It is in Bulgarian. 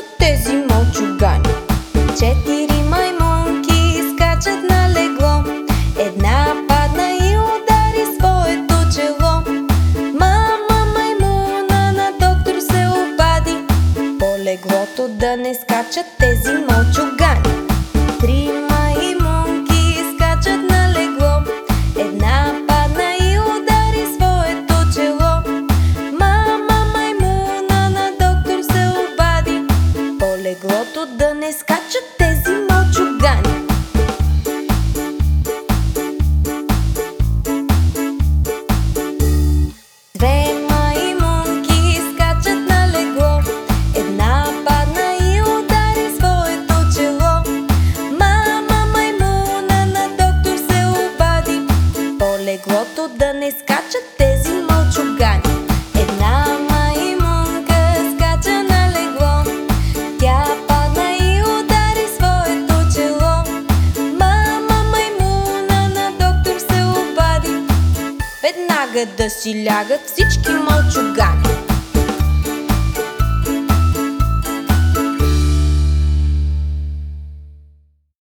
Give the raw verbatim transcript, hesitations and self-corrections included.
тези мълчугани? Четири маймунки скачат на легло. Една падна и удари своето чело. Мама маймуна на доктор се обади. По леглото да не скачат тези мълчугани. Три маймунки скачат на легло. Една падна и удари своето чело. Мама маймуна на доктор се обади. По леглото да не скачат тези мълчугани. Две маймунки скачат на легло. Една падна и удари своето чело. Мама маймуна на доктор се обади. По леглото да не скачат тези мълчугани. Една маймунка скача на легло. Тя падна и удари своето чело. Мама маймуна на доктор се обади. Веднага да си лягат всички мълчугани.